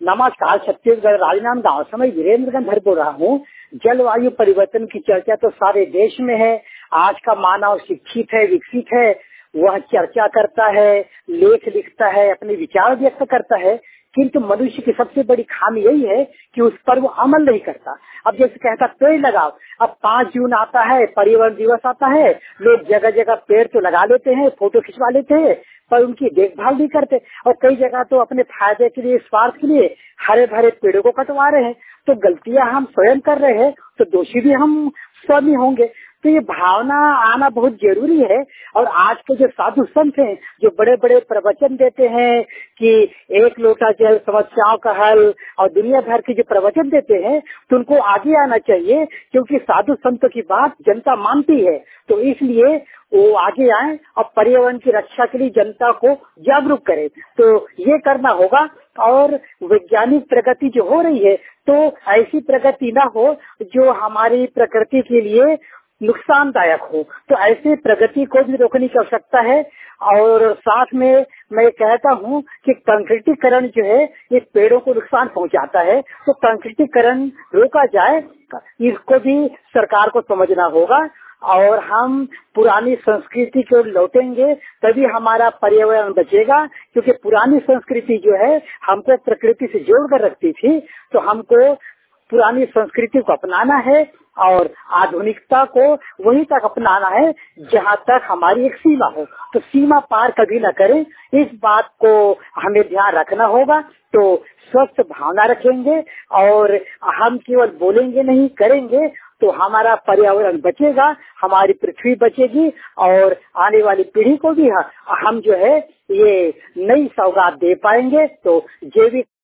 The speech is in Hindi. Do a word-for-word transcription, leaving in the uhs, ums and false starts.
नमस्कार, छत्तीसगढ़ राजनांद गांव से मैं वीरेंद्र गंधर बोल रहा हूँ। जलवायु परिवर्तन की चर्चा तो सारे देश में है। आज का मानव शिक्षित है, विकसित है, वह चर्चा करता है, लेख लिखता है, अपने विचार व्यक्त करता है, किंतु मनुष्य की सबसे बड़ी खामी यही है कि उस पर वो अमल नहीं करता। अब जैसे कहता पेड़ लगाओ, अब पाँच जून आता है, पर्यावरण दिवस आता है, लोग जगह जगह पेड़ तो लगा लेते हैं, फोटो खिंचवा लेते हैं, पर उनकी देखभाल नहीं करते। और कई जगह तो अपने फायदे के लिए, स्वार्थ के लिए हरे भरे पेड़ों को कटवा रहे हैं। तो गलतियां हम स्वयं कर रहे हैं, तो दोषी भी हम स्वयं होंगे। तो ये भावना आना बहुत जरूरी है। और आज के जो साधु संत हैं, जो बड़े बड़े प्रवचन देते हैं कि एक लोटा जल समस्याओं का हल, और दुनिया भर के जो प्रवचन देते हैं, तो उनको आगे आना चाहिए, क्योंकि साधु संतों की बात जनता मानती है। तो इसलिए वो आगे आए और पर्यावरण की रक्षा के लिए जनता को जागरूक करें। तो ये करना होगा। और वैज्ञानिक प्रगति जो हो रही है, तो ऐसी प्रगति ना हो जो हमारी प्रकृति के लिए नुकसानदायक हो। तो ऐसे प्रगति को भी रोकने की आवश्यकता है। और साथ में मैं कहता हूँ कि कंक्रीटीकरण जो है, ये पेड़ों को नुकसान पहुँचाता है। तो कंक्रीटीकरण रोका जाए, इसको भी सरकार को समझना होगा। और हम पुरानी संस्कृति को लौटेंगे, तभी हमारा पर्यावरण बचेगा। क्योंकि पुरानी संस्कृति जो है, हमको प्रकृति से जोड़कर रखती थी। तो हमको पुरानी संस्कृति को अपनाना है और आधुनिकता को वहीं तक अपनाना है जहाँ तक हमारी एक सीमा हो। तो सीमा पार कभी न करें, इस बात को हमें ध्यान रखना होगा। तो स्वस्थ भावना रखेंगे और हम केवल बोलेंगे नहीं, करेंगे, तो हमारा पर्यावरण बचेगा, हमारी पृथ्वी बचेगी और आने वाली पीढ़ी को भी हम जो है ये नई सौगात दे पाएंगे। तो जैविक